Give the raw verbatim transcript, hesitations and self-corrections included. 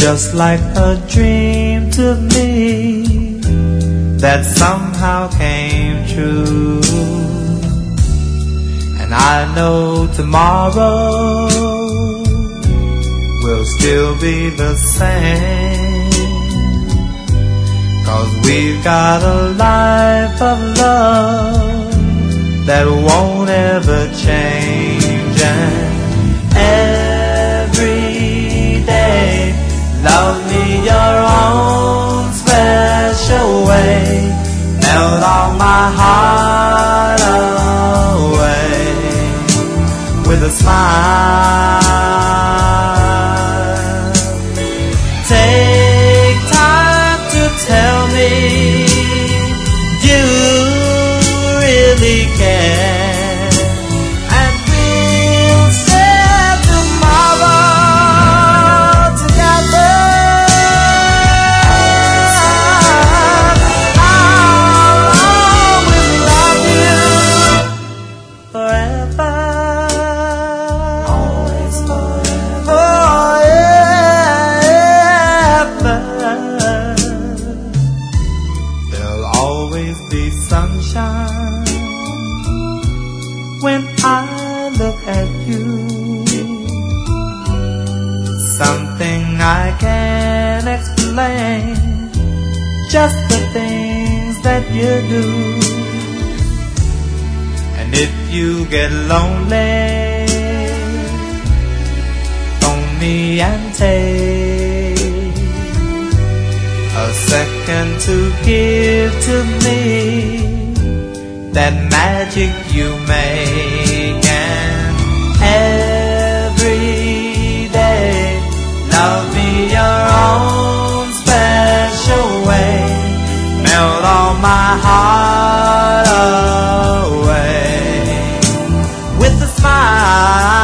just like a dream to me that somehow came true. And I know tomorrow will still be the same, 'cause we've got a life of love that won't ever change. And every day, love me your own special way, melt all my heart away with a smile. Take time to tell me you really care, and we'll share tomorrow together. I'll always love you forever. Always forever. Forever. There'll always be sunshine when I look at you. Something I can't explain, just the things that you do. And if you get lonely, phone me and take a second to give to me that magic you make. And every day, love me your own special way, melt all my heart away with a smile.